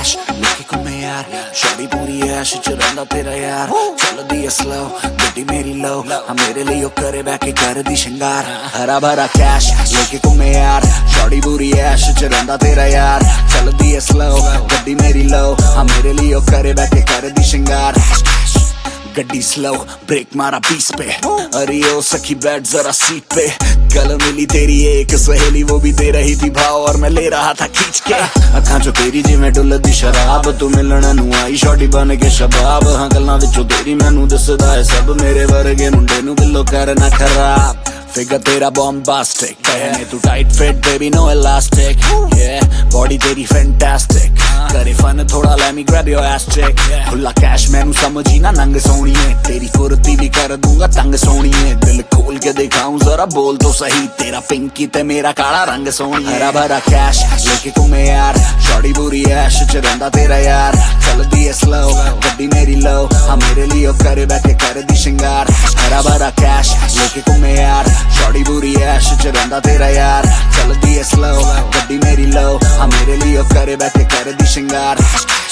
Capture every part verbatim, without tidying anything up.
Cash लेके घूमे यार, शॉडी पूरी ऐश च रहिंदा तेरा यार। चलदी है स्लो गड्डी मेरी लो, हाँ मेरे लिए करे बैठ के कर दी शिंगार। हरा भरा कैश लेके घूमे यार, शॉडी पूरी ऐश च रहिंदा तेरा यार। चलदी है स्लो गड्डी मेरी लो, हाँ मेरे लिए करे बैठ के कर दी शिंगार। गड्डी स्लो ब्रेक मारा बीस पे, अरे ओ सखी बैठ जरा सीट पे। कल मिली तेरी एक सहेली, वो भी दे रही थी भाव और मैं ले रहा था खींच के। अखां चो तेरी जिवें डुलदी शराब, तू मिलण नू आई शॉडी बन के शबाब। हाँ गल्लां विचों तेरी मैनू दसदा है सब, मेरे वर्गे मुंडे नू बिल्लो करना खराब। फिगर तेरा बॉम्बास्टिक, पहने तू tight fit baby no elastic. yeah, body तेरी फैंटास्टिक, करे फन थोड़ा let me grab your ass check। खुला कैश मैनू समझी ना नंग सोनिए, तेरी कुर्ती भी कर दूंगा तंग सोनिए। दिल खोल के दिखाऊं जरा बोल तो सही, तेरा पिंकी ते मेरा काला रंग सोनिए। हरा भरा कैश लेके घूमे यार, शॉडी बुरी ऐश च रहिंदा तेरा यार। चलदी है स्लो गड्डी मेरी लो, हाँ मेरे लिए करे बैठे कर दी शिंगार। हरा भरा कैश लेके घूमे यार, शॉडी बुरी ऐश च रहिंदा तेरा यार। चलदी है स्लो गड्डी मेरी लो, हाँ मेरे लिए करे बैठे कर दी शिंगार।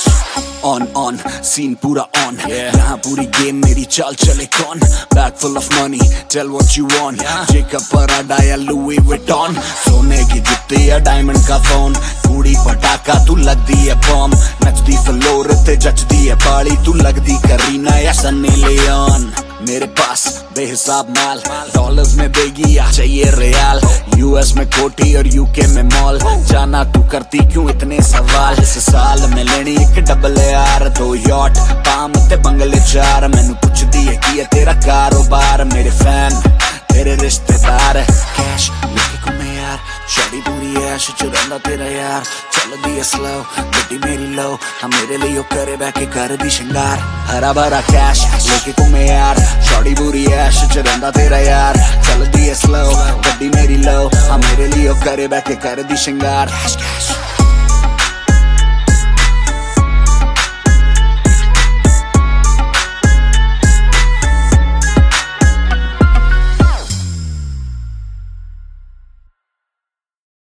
ऑन ऑन सीन पूरा ऑन, यहाँ पूरी गेम मेरी चाल चले कौन। Bag full of money tell what you want, Jacob Prada या लुई विटॉन। सोने की जुत्ती या डायमंड का फोन, कूड़ी पटाखा तू लगदी है बॉम्ब। नचदी फ्लोर ते जचदी है पाली, तू लगदी करीना या सन्नी लियोन। मेरे पास बेहिसाब माल, डॉलर्स में देगी या चाहिए रियाल। यूएस में कोटी और यूके में मॉल, जाना तू करती क्यों इतने सवाल। इस साल में लेनी एक डबल यार, दो यॉट पाम ते बंगले चार। मैनू पुछदी है की है तेरा कारोबार, मेरे फैन तेरे रिश्तेदार। कैश लेके घूमे यार, शॉडी पूरी ऐश च रहिंदा तेरा यार। चलदी है स्लो गड्डी मेरी लो, हाँ मेरे लिए करे बैठ के कर दी शिंगार। हरा भरा कैश लेके घूमे यार, शॉडी पूरी ऐश च रहिंदा तेरा यार। चलदी है स्लो गड्डी मेरी लो, हाँ मेरे लिए करे बैठ के कर दी शिंगार।